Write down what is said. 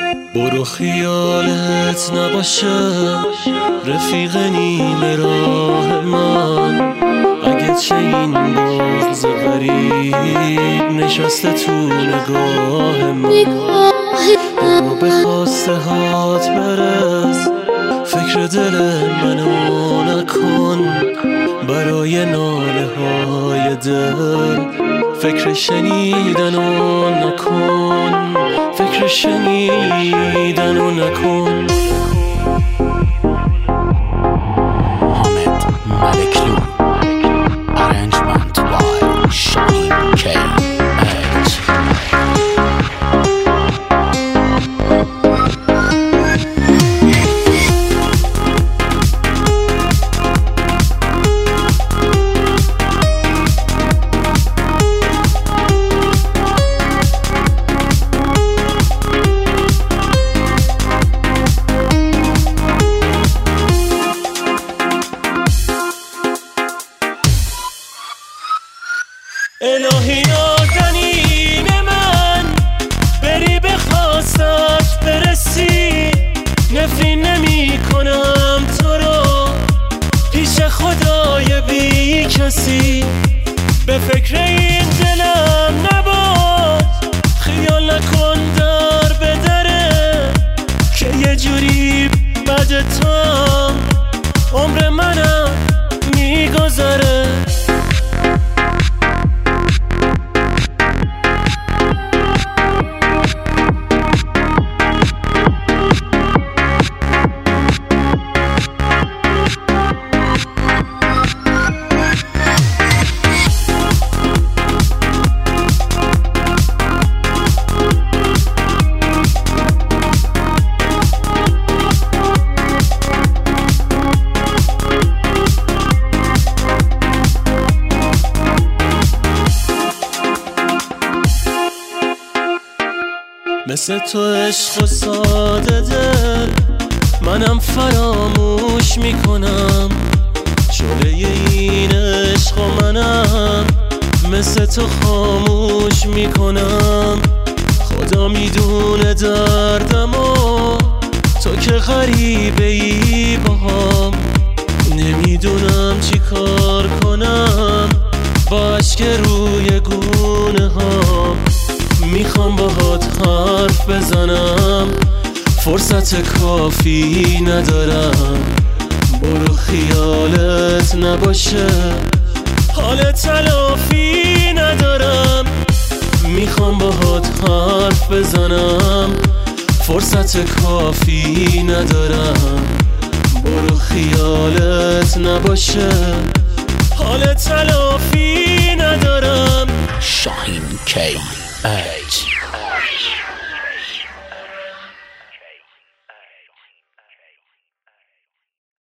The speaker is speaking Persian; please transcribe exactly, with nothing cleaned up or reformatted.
برو خیالت نباشه رفیق نیمه راه من، اگه چه این بغض غریب نشسته تو نگاه من. برو به خواسته هات برس، فکر دل منو نکن، برای ناله های دل فکر شنیدنو نکن، فکر شنیدنو نکن. حامد ملکلو Arrangement by Shahin K H. الهی نازنین من، بری به خواستت برسی، نفرین نمی کنم تو رو پیش خدای بی کسی. به فکر این دلم نباش، خیال نکن در به دره که یه جوری بد تو عمر منم میگذره. مثل تو عشق و ساده دل منم فراموش میکنم، شعله این عشق و منم مثل تو خاموش میکنم. خدا میدونه دردم و تو که غریبه ای باهام، نمیدونم چی کار کنم با اشک روی گونه هام. میخوام باهات حرف بزنم فرصت کافی ندارم، برو خیالت نباشه حال تلافی ندارم. میخوام باهات حرف بزنم فرصت کافی ندارم، برو خیالت نباشه حال تلافی ندارم. Shahin K H.